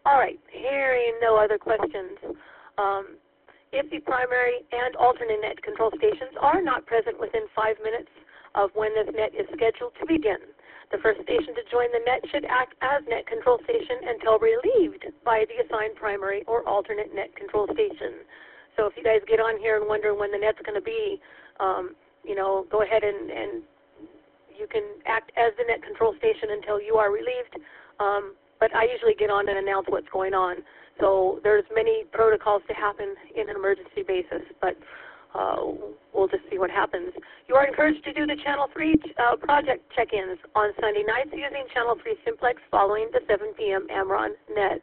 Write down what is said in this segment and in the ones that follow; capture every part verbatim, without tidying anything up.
All right, hearing no other questions. Um, if the primary and alternate net control stations are not present within five minutes of when this net is scheduled to begin, the first station to join the net should act as net control station until relieved by the assigned primary or alternate net control station. So if you guys get on here and wonder when the net's going to be, um, you know, go ahead and, and you can act as the net control station until you are relieved. Um, but I usually get on and announce what's going on. So there's many protocols to happen in an emergency basis, but uh, we'll just see what happens. You are encouraged to do the Channel three uh, project check-ins on Sunday nights using Channel three Simplex following the seven p m Amron net.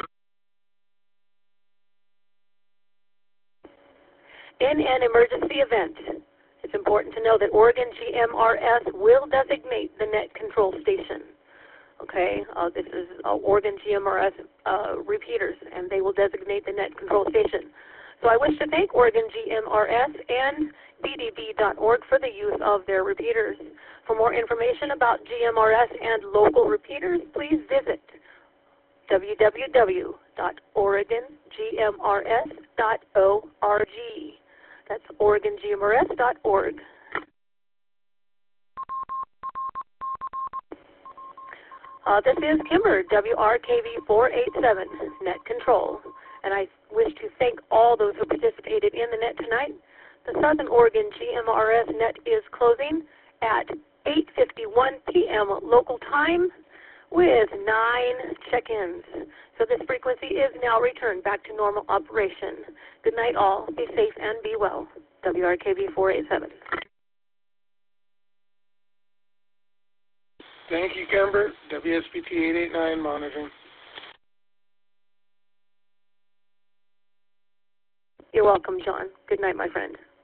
In an emergency event, it's important to know that Oregon G M R S will designate the net control station. Okay, uh, this is uh, Oregon G M R S uh, repeaters, and they will designate the net control station. So I wish to thank Oregon G M R S and B D B dot org for the use of their repeaters. For more information about G M R S and local repeaters, please visit w w w dot oregon g m r s dot org. That's oregon g m r s dot org. Uh, this is Kimber, W R K V four eight seven, Net Control, and I wish to thank all those who participated in the net tonight. The Southern Oregon G M R S net is closing at eight fifty-one p m local time with nine check-ins. So this frequency is now returned back to normal operation. Good night all. Be safe and be well. W R K V four eight seven. Thank you, Kimber. W S B T eight eight nine monitoring. You're welcome, John. Good night, my friend.